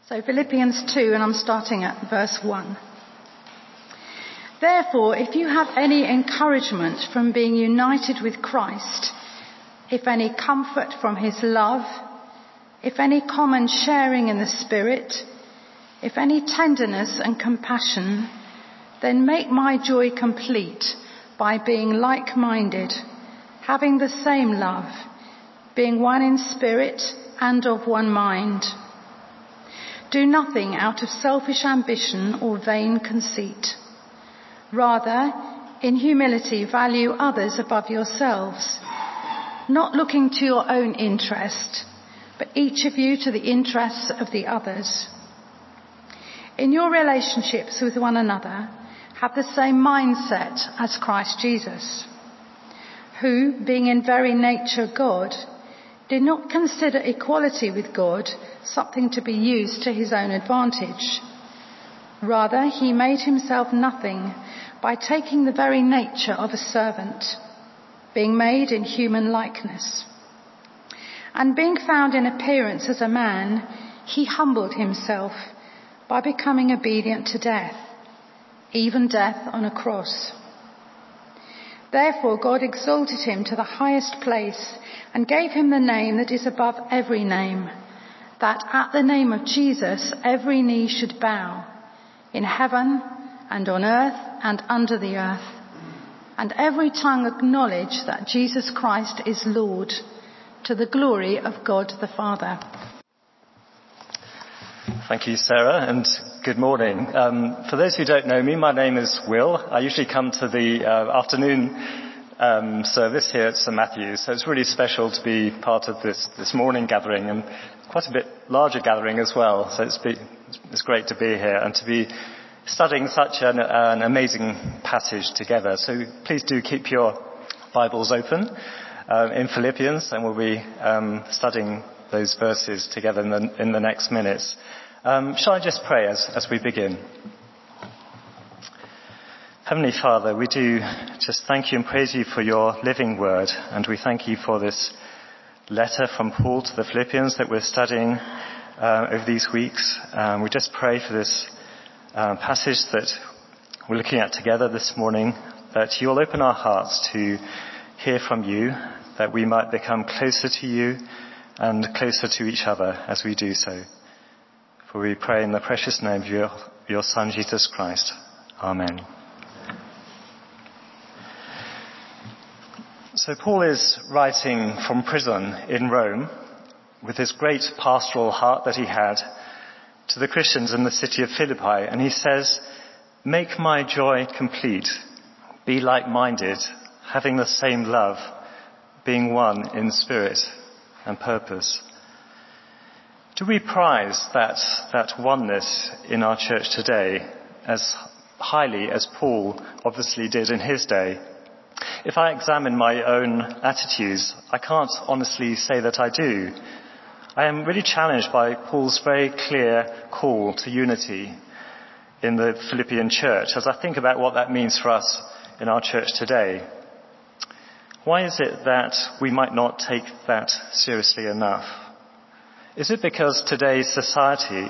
So Philippians 2, and I'm starting at verse 1. Therefore, if you have any encouragement from being united with Christ, if any comfort from his love, if any common sharing in the Spirit, if any tenderness and compassion, then make my joy complete by being like-minded, having the same love, being one in spirit and of one mind. Do nothing out of selfish ambition or vain conceit. Rather, in humility, value others above yourselves, not looking to your own interest, but each of you to the interests of the others. In your relationships with one another, have the same mindset as Christ Jesus, who, being in very nature God, did not consider equality with God something to be used to his own advantage. Rather, he made himself nothing by taking the very nature of a servant, being made in human likeness. And being found in appearance as a man, he humbled himself by becoming obedient to death, even death on a cross. Therefore God exalted him to the highest place and gave him the name that is above every name, that at the name of Jesus every knee should bow, in heaven and on earth and under the earth, and every tongue acknowledge that Jesus Christ is Lord, to the glory of God the Father. Thank you, Sarah, and good morning. For those who don't know me, my name is Will. I usually come to the afternoon service here at St Matthew's, so it's really special to be part of this morning gathering, and quite a bit larger gathering as well. So it's great to be here and to be studying such an amazing passage together. So please do keep your Bibles open in Philippians, and we'll be studying those verses together in the next minutes. Shall I just pray as we begin? Heavenly Father, we do just thank you and praise you for your living word, and we thank you for this letter from Paul to the Philippians that we're studying over these weeks. We just pray for this passage that we're looking at together this morning, that you'll open our hearts to hear from you, that we might become closer to you and closer to each other as we do so. For we pray in the precious name of your Son, Jesus Christ. Amen. So Paul is writing from prison in Rome with his great pastoral heart that he had to the Christians in the city of Philippi, and he says, "Make my joy complete, be like-minded, having the same love, being one in spirit and purpose." Do we prize that oneness in our church today as highly as Paul obviously did in his day? If I examine my own attitudes, I can't honestly say that I do. I am really challenged by Paul's very clear call to unity in the Philippian church as I think about what that means for us in our church today. Why is it that we might not take that seriously enough? Is it because today's society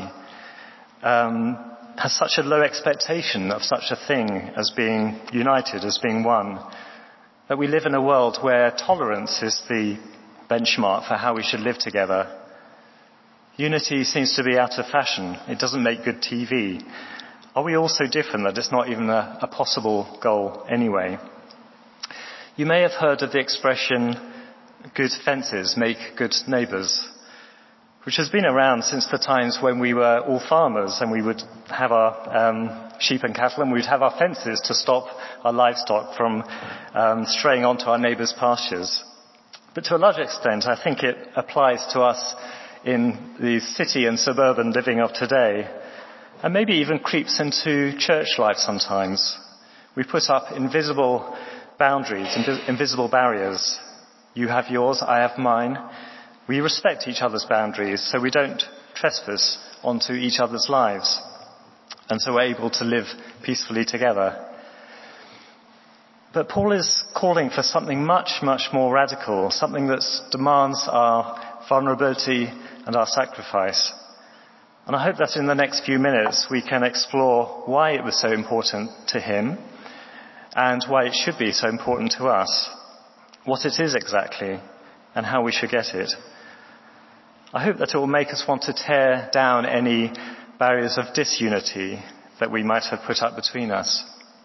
has such a low expectation of such a thing as being united, as being one, that we live in a world where tolerance is the benchmark for how we should live together? Unity seems to be out of fashion. It doesn't make good TV. Are we all so different that it's not even a possible goal anyway? You may have heard of the expression, good fences make good neighbours, which has been around since the times when we were all farmers and we would have our sheep and cattle, and we'd have our fences to stop our livestock from straying onto our neighbours' pastures. But to a large extent, I think it applies to us in the city and suburban living of today, and maybe even creeps into church life sometimes. We put up invisible boundaries, invisible barriers. You have yours, I have mine. We respect each other's boundaries so we don't trespass onto each other's lives, and so we're able to live peacefully together. But Paul is calling for something much, much more radical, something that demands our vulnerability and our sacrifice. And I hope that in the next few minutes we can explore why it was so important to him and why it should be so important to us, what it is exactly, and how we should get it. I hope that it will make us want to tear down any barriers of disunity that we might have put up between us.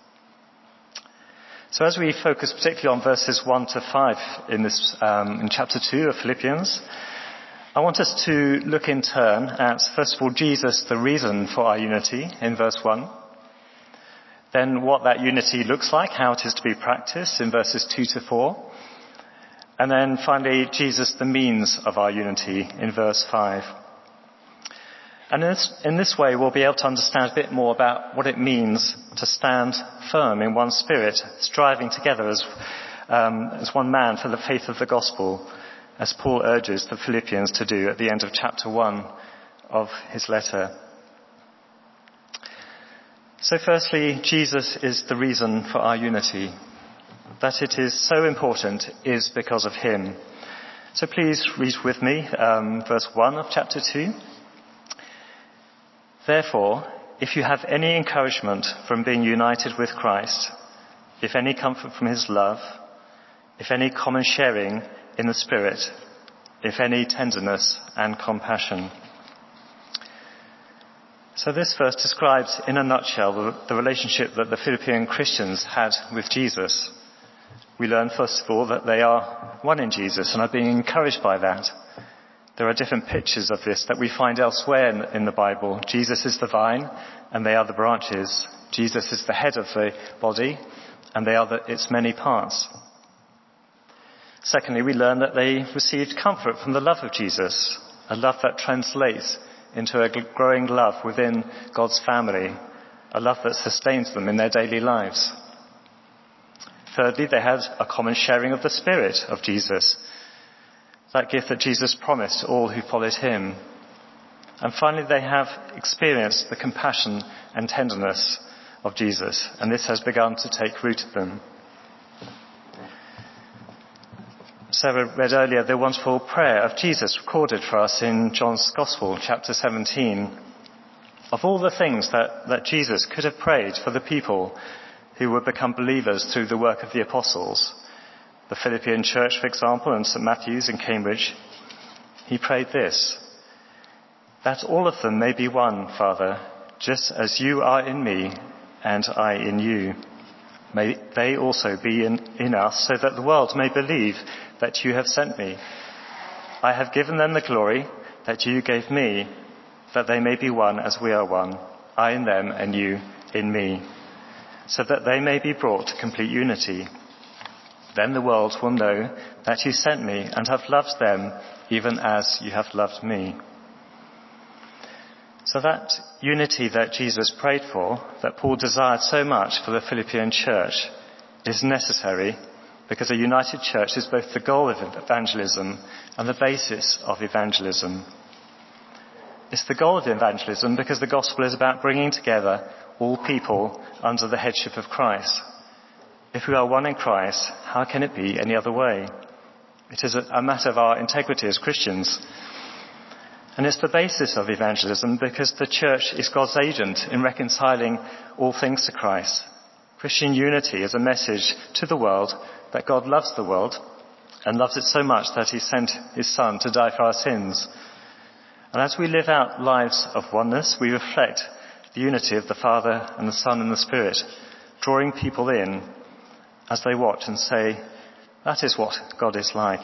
So as we focus particularly on verses 1 to 5 in chapter 2 of Philippians, I want us to look in turn at, first of all, Jesus, the reason for our unity, in verse 1. Then what that unity looks like, how it is to be practiced, in verses 2 to 4. And then finally, Jesus, the means of our unity, in verse 5. And in this way, we'll be able to understand a bit more about what it means to stand firm in one spirit, striving together as one man for the faith of the gospel, as Paul urges the Philippians to do at the end of chapter 1 of his letter. So firstly, Jesus is the reason for our unity. That it is so important is because of him. So please read with me verse 1 of chapter 2. Therefore, if you have any encouragement from being united with Christ, if any comfort from his love, if any common sharing in the Spirit, if any tenderness and compassion. So this verse describes in a nutshell the relationship that the Philippian Christians had with Jesus. We learn first of all that they are one in Jesus and are being encouraged by that. There are different pictures of this that we find elsewhere in the Bible. Jesus is the vine and they are the branches. Jesus is the head of the body and they are its many parts. Secondly, we learn that they received comfort from the love of Jesus, a love that translates into a growing love within God's family, a love that sustains them in their daily lives. Thirdly, they had a common sharing of the Spirit of Jesus, that gift that Jesus promised to all who followed him. And finally, they have experienced the compassion and tenderness of Jesus, and this has begun to take root in them. Sarah read earlier the wonderful prayer of Jesus recorded for us in John's Gospel, chapter 17. Of all the things that Jesus could have prayed for the people who would become believers through the work of the apostles, the Philippian church, for example, and St. Matthew's in Cambridge, he prayed this: that all of them may be one, Father, just as you are in me and I in you. May they also be in us, so that the world may believe that you have sent me. I have given them the glory that you gave me, that they may be one as we are one, I in them and you in me, so that they may be brought to complete unity. Then the world will know that you sent me and have loved them even as you have loved me. So that unity that Jesus prayed for, that Paul desired so much for the Philippian church, is necessary because a united church is both the goal of evangelism and the basis of evangelism. It's the goal of evangelism because the gospel is about bringing together all people under the headship of Christ. If we are one in Christ, how can it be any other way? It is a matter of our integrity as Christians. And it's the basis of evangelism because the church is God's agent in reconciling all things to Christ. Christian unity is a message to the world that God loves the world and loves it so much that he sent his Son to die for our sins. And as we live out lives of oneness, we reflect the unity of the Father and the Son and the Spirit, drawing people in as they watch and say, that is what God is like.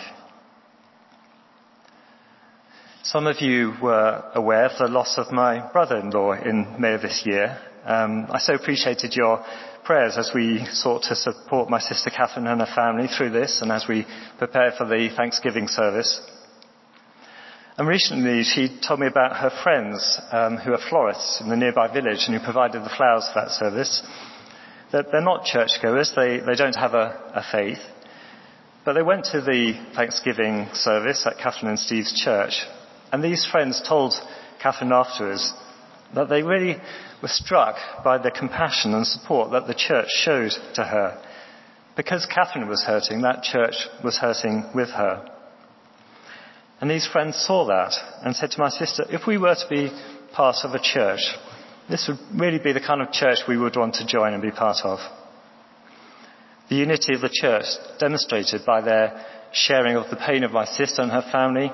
Some of you were aware of the loss of my brother-in-law in May of this year. I so appreciated your prayers as we sought to support my sister Catherine and her family through this and as we prepared for the Thanksgiving service. And recently she told me about her friends who are florists in the nearby village and who provided the flowers for that service. That they're not churchgoers, they don't have a faith, but they went to the Thanksgiving service at Catherine and Steve's church. And these friends told Catherine afterwards that they really were struck by the compassion and support that the church showed to her. Because Catherine was hurting, that church was hurting with her. And these friends saw that and said to my sister, if we were to be part of a church, this would really be the kind of church we would want to join and be part of. The unity of the church demonstrated by their sharing of the pain of my sister and her family,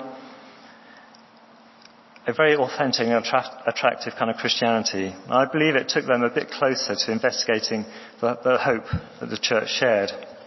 a very authentic and attractive kind of Christianity. I believe it took them a bit closer to investigating the hope that the church shared.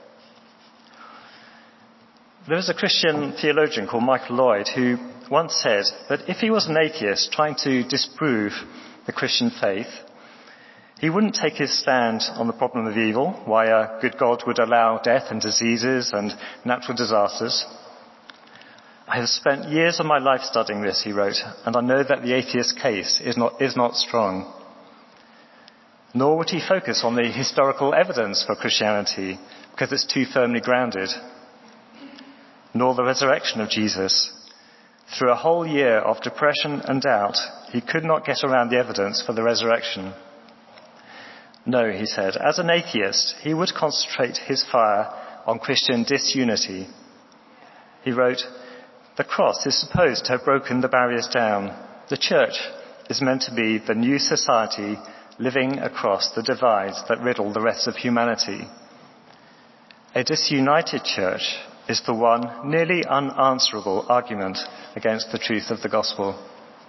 There was a Christian theologian called Michael Lloyd who once said that if he was an atheist trying to disprove the Christian faith, he wouldn't take his stand on the problem of evil, why a good God would allow death and diseases and natural disasters. I have spent years of my life studying this, he wrote, and I know that the atheist case is not strong. Nor would he focus on the historical evidence for Christianity, because it's too firmly grounded. Nor the resurrection of Jesus. Through a whole year of depression and doubt, he could not get around the evidence for the resurrection. No, he said, as an atheist, he would concentrate his fire on Christian disunity. He wrote, the cross is supposed to have broken the barriers down. The church is meant to be the new society living across the divides that riddle the rest of humanity. A disunited church is the one nearly unanswerable argument against the truth of the gospel.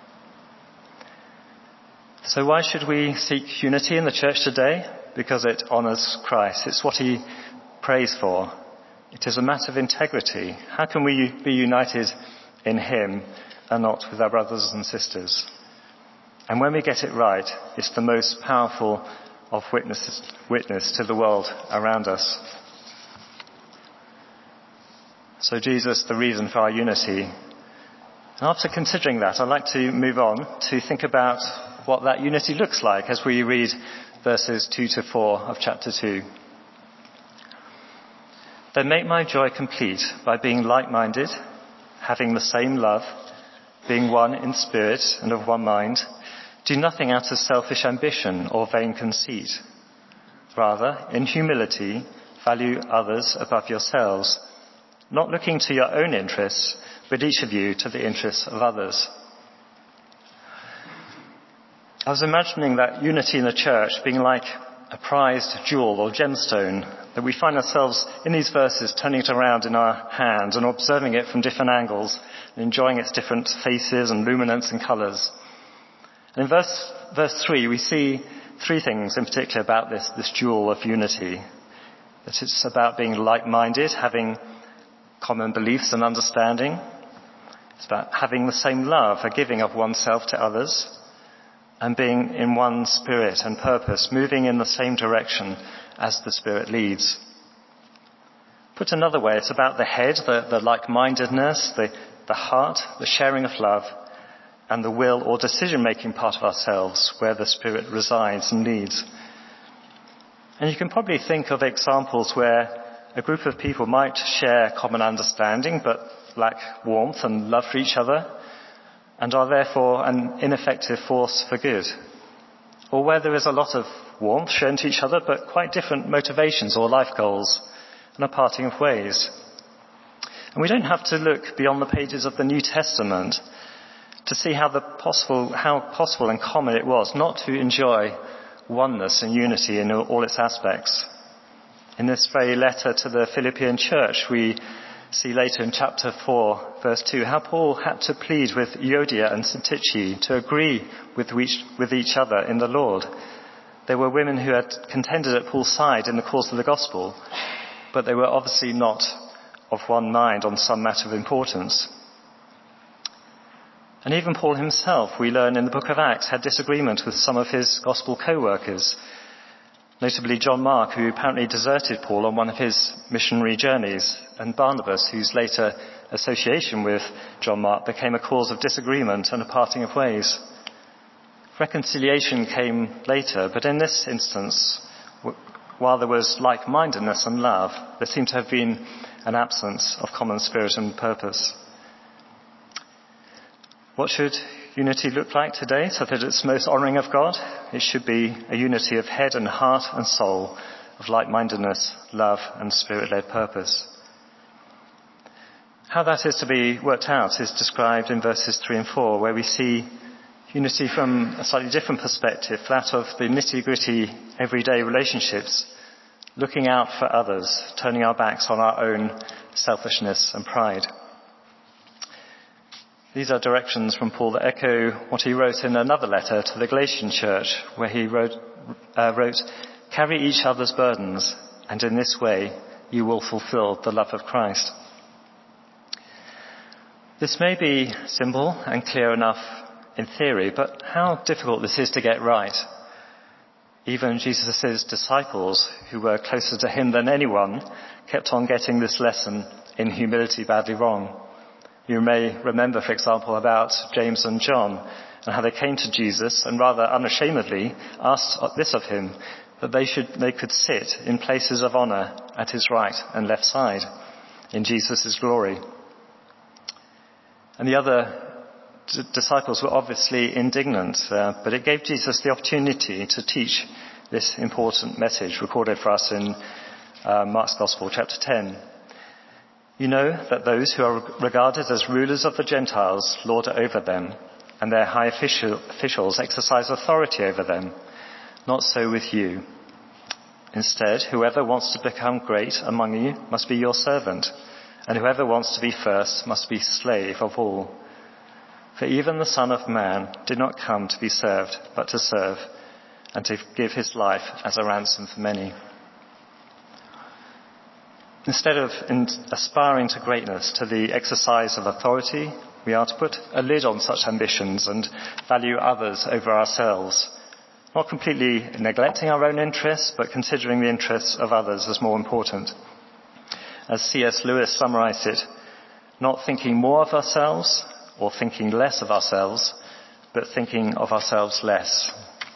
So why should we seek unity in the church today? Because it honours Christ. It's what he prays for. It is a matter of integrity. How can we be united in him and not with our brothers and sisters? And when we get it right, it's the most powerful of witness to the world around us. So Jesus, the reason for our unity. And after considering that, I'd like to move on to think about what that unity looks like as we read verses 2 to 4 of chapter 2. Then make my joy complete by being like-minded, having the same love, being one in spirit and of one mind. Do nothing out of selfish ambition or vain conceit. Rather, in humility, value others above yourselves, not looking to your own interests, but each of you to the interests of others. I was imagining that unity in the church being like a prized jewel or gemstone, that we find ourselves in these verses turning it around in our hands and observing it from different angles and enjoying its different faces and luminance and colours. And in verse 3 we see three things in particular about this jewel of unity. That it's about being like-minded, having common beliefs and understanding. It's about having the same love, a giving of oneself to others, and being in one spirit and purpose, moving in the same direction as the Spirit leads. Put another way, it's about the head, the like-mindedness, the heart, the sharing of love, and the will or decision-making part of ourselves, where the Spirit resides and leads. And you can probably think of examples where a group of people might share common understanding, but lack warmth and love for each other, and are therefore an ineffective force for good. Or where there is a lot of warmth shown to each other, but quite different motivations or life goals, and a parting of ways. And we don't have to look beyond the pages of the New Testament to see how possible and common it was not to enjoy oneness and unity in all its aspects. In this very letter to the Philippian church, we see later in chapter 4, verse 2, how Paul had to plead with Euodia and Syntyche to agree with each other in the Lord. There were women who had contended at Paul's side in the cause of the gospel, but they were obviously not of one mind on some matter of importance. And even Paul himself, we learn in the book of Acts, had disagreement with some of his gospel co-workers, notably John Mark, who apparently deserted Paul on one of his missionary journeys, and Barnabas, whose later association with John Mark became a cause of disagreement and a parting of ways. Reconciliation came later, but in this instance, while there was like-mindedness and love, there seemed to have been an absence of common spirit and purpose. What should unity look like today so that it's most honouring of God? It should be a unity of head and heart and soul, of like-mindedness, love and spirit-led purpose. How that is to be worked out is described in verses 3 and 4, where we see Unity from a slightly different perspective, that of the nitty-gritty everyday relationships, looking out for others, turning our backs on our own selfishness and pride. These are directions from Paul that echo what he wrote in another letter to the Galatian church, where he wrote, "Carry each other's burdens, and in this way you will fulfill the love of Christ." This may be simple and clear enough in theory, but how difficult this is to get right. Even Jesus' disciples, who were closer to him than anyone, kept on getting this lesson in humility badly wrong. You may remember, for example, about James and John and how they came to Jesus and rather unashamedly asked this of him, that they could sit in places of honor at his right and left side in Jesus' glory. And the other disciples were obviously indignant, but it gave Jesus the opportunity to teach this important message recorded for us in Mark's Gospel, chapter 10. You know that those who are regarded as rulers of the Gentiles lord it over them, and their high officials exercise authority over them. Not so with you. Instead, whoever wants to become great among you must be your servant, and whoever wants to be first must be slave of all. For even the Son of Man did not come to be served, but to serve, and to give his life as a ransom for many. Instead of aspiring to greatness, to the exercise of authority, we are to put a lid on such ambitions and value others over ourselves, not completely neglecting our own interests, but considering the interests of others as more important. As C.S. Lewis summarized it, not thinking more of ourselves or thinking less of ourselves, but thinking of ourselves less.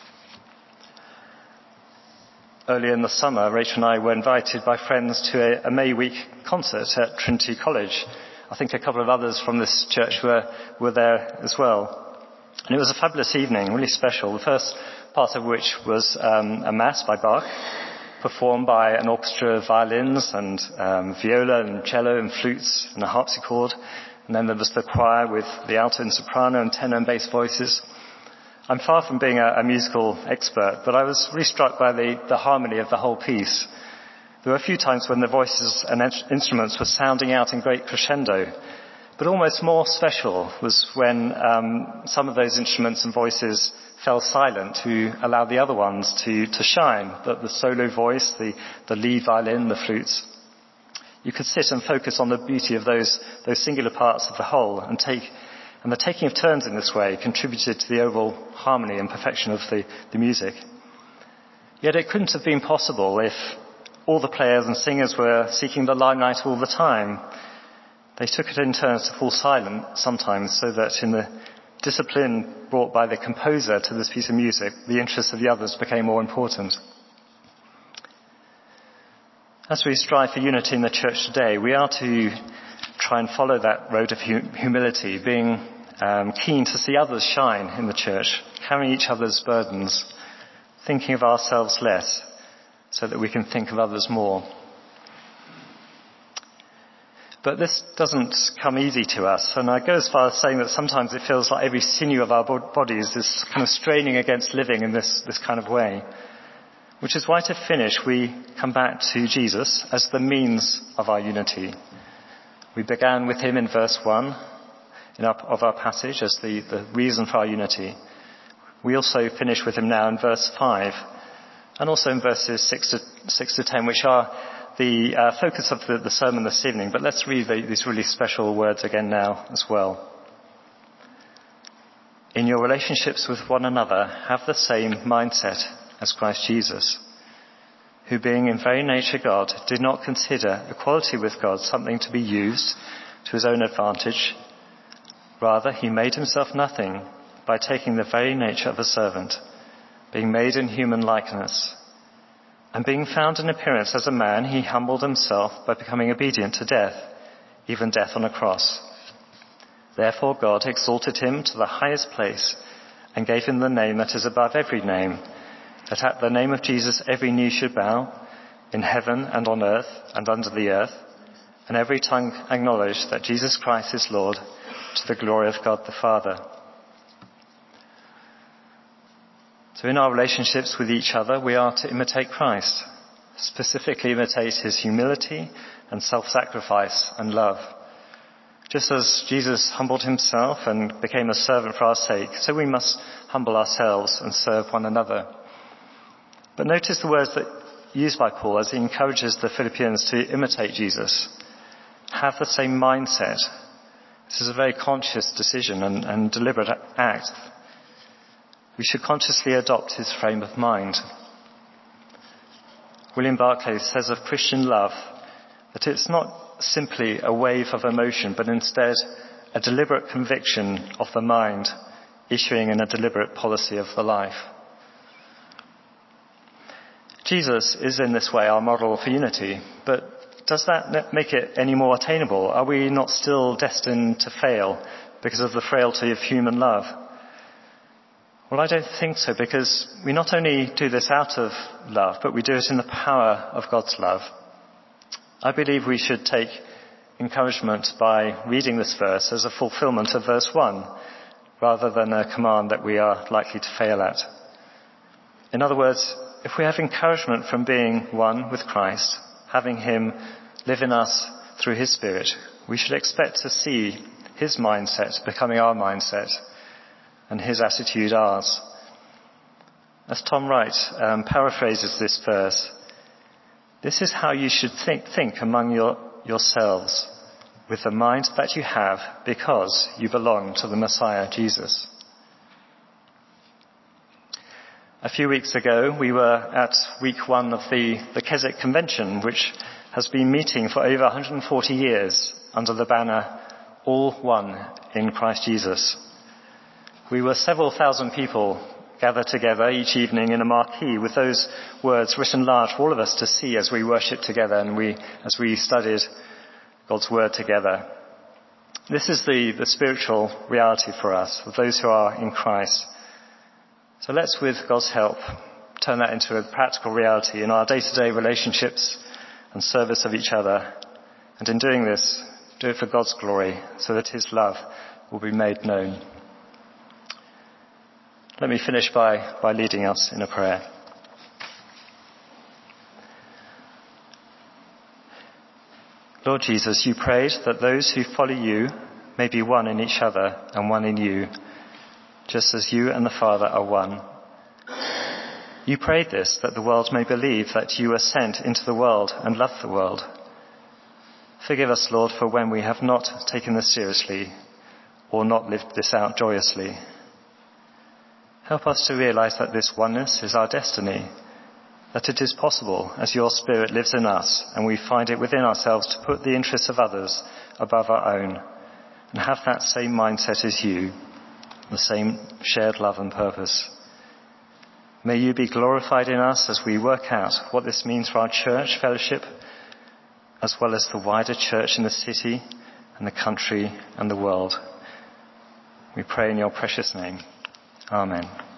Earlier in the summer, Rachel and I were invited by friends to a May Week concert at Trinity College. I think a couple of others from this church were there as well. And it was a fabulous evening, really special. The first part of which was a mass by Bach, performed by an orchestra of violins and viola and cello and flutes and a harpsichord. And then there was the choir with the alto and soprano and tenor and bass voices. I'm far from being a musical expert, but I was really struck by the harmony of the whole piece. There were a few times when the voices and instruments were sounding out in great crescendo, but almost more special was when some of those instruments and voices fell silent to allow the other ones to shine, the solo voice, the lead violin, the flutes. You could sit and focus on the beauty of those singular parts of the whole, and the taking of turns in this way contributed to the overall harmony and perfection of the music. Yet it couldn't have been possible if all the players and singers were seeking the limelight all the time. They took it in turns to fall silent sometimes, so that in the discipline brought by the composer to this piece of music, the interests of the others became more important. As we strive for unity in the church today, we are to try and follow that road of humility, being keen to see others shine in the church, carrying each other's burdens, thinking of ourselves less, so that we can think of others more. But this doesn't come easy to us, and I go as far as saying that sometimes it feels like every sinew of our bodies is kind of straining against living in this kind of way. Which is why, to finish, we come back to Jesus as the means of our unity. We began with him in verse 1 of our passage as the reason for our unity. We also finish with him now in verse 5, and also in verses 6 to 10, which are the focus of the sermon this evening. But let's read these really special words again now as well. In your relationships with one another, have the same mindset as Christ Jesus, who being in very nature God, did not consider equality with God something to be used to his own advantage. Rather, he made himself nothing by taking the very nature of a servant, being made in human likeness. And being found in appearance as a man, he humbled himself by becoming obedient to death, even death on a cross. Therefore God exalted him to the highest place and gave him the name that is above every name, that at the name of Jesus every knee should bow, in heaven and on earth and under the earth, and every tongue acknowledge that Jesus Christ is Lord, to the glory of God the Father. So in our relationships with each other, we are to imitate Christ, specifically imitate his humility and self-sacrifice and love. Just as Jesus humbled himself and became a servant for our sake, so we must humble ourselves and serve one another. But notice the words that used by Paul as he encourages the Philippians to imitate Jesus. Have the same mindset. This is a very conscious decision and deliberate act. We should consciously adopt his frame of mind. William Barclay says of Christian love that it's not simply a wave of emotion, but instead a deliberate conviction of the mind, issuing in a deliberate policy of the life. Jesus is in this way our model for unity, but does that make it any more attainable? Are we not still destined to fail because of the frailty of human love? Well, I don't think so, because we not only do this out of love, but we do it in the power of God's love. I believe we should take encouragement by reading this verse as a fulfillment of verse 1, rather than a command that we are likely to fail at. In other words, if we have encouragement from being one with Christ, having him live in us through his Spirit, we should expect to see his mindset becoming our mindset, and his attitude ours. As Tom Wright paraphrases this verse, this is how you should think among yourselves, with the mind that you have, because you belong to the Messiah, Jesus. A few weeks ago, we were at week 1 of the Keswick Convention, which has been meeting for over 140 years under the banner, All One in Christ Jesus. We were several thousand people gathered together each evening in a marquee with those words written large for all of us to see as we worshipped together and as we studied God's word together. This is the spiritual reality for us, of those who are in Christ. So let's, with God's help, turn that into a practical reality in our day-to-day relationships and service of each other. And in doing this, do it for God's glory, so that his love will be made known. Let me finish by leading us in a prayer. Lord Jesus, you prayed that those who follow you may be one in each other and one in you, just as you and the Father are one. You prayed this that the world may believe that you were sent into the world and love the world. Forgive us, Lord, for when we have not taken this seriously or not lived this out joyously. Help us to realize that this oneness is our destiny, that it is possible as your Spirit lives in us and we find it within ourselves to put the interests of others above our own and have that same mindset as you, the same shared love and purpose. May you be glorified in us as we work out what this means for our church fellowship, as well as the wider church in the city and the country and the world. We pray in your precious name. Amen.